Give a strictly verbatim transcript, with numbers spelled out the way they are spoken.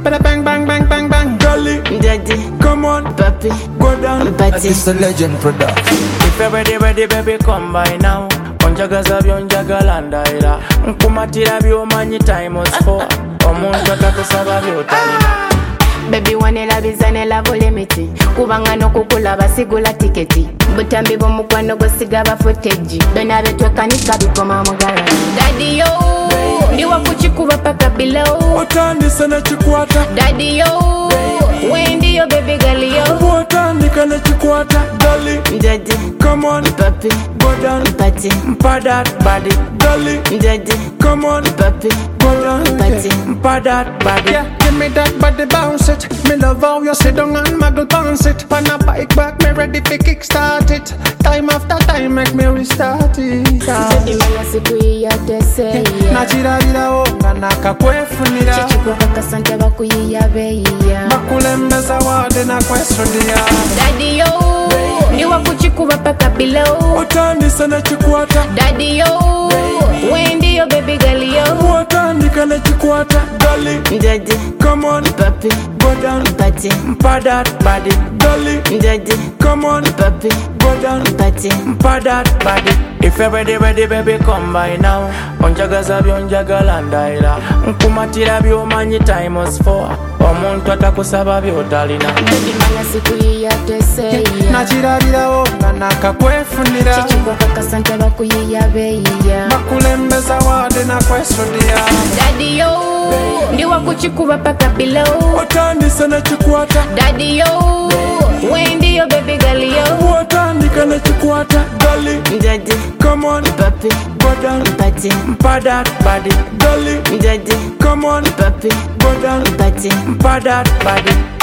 bada bang bang bang bang bang. Dolly, Daddy, come on, Papi, go down. Party. It's a legend production. If you're ready, ready, baby, come by now. Onjagaza byonjagala ndaira nkumatira byomanyi time was for omuntu atakusaba byotalina. Baby wanela bizane la volemiti kubanga nokukulaba sigula tiketi butambi bw'omukwano gwesiga ba footage bena betwekanika bikoma mugala. Daddy yo ndiwa kuchikuba paka below Otandisa na chikwata. Daddy yo wendi yo baby girl yo Otandika na chikwata. Dolly, Daddy, come on, Papi, go down. Party. Mpa that body, Dolly, Daddy, come on, Papi, go down. Party. mpa that body. Yeah, give me that body, bounce it. Me love how you sit down and muggle bounce it. Pan a bike back, me ready to kickstart it. Time after time, make me restart it. Daddy mala siku ya tese Nachirarira onga nakakwefunira. chichiko kakasante bakuyiya beyiya. Bakulembeza wade na kwesudia. Daddy yo ndiwa kuchikuba paka below Otandisa na chikwata. Daddy yo wendi yo baby girl yo Otandika na chikwata. Dolly, Daddy, come on, Papi, go down. Party. Mpa that body, Dolly, Daddy, come on, Papi, go down. Party. mpa that body. If you're ready, ready, baby, come by now. Onjagaza byonjagala ndaira nkumatira byomanyi time was for omuntu atakusaba byotalina. Daddy mala siku ya tese Nachirarira onga nakakwefunira. chichiko kakasante bakuyiya beyiya. Bakulembeza wade na kwesudia. Daddy yo ndiwa kuchikuba paka below Otandisa na chikwata. Daddy yo wendi yo baby girl yo Otandika na chikwata. Dolly, Daddy, come on, Papi, go down. Party. Mpa that body, Dolly, Daddy, come on, Papi, go down. Party. mpa that body.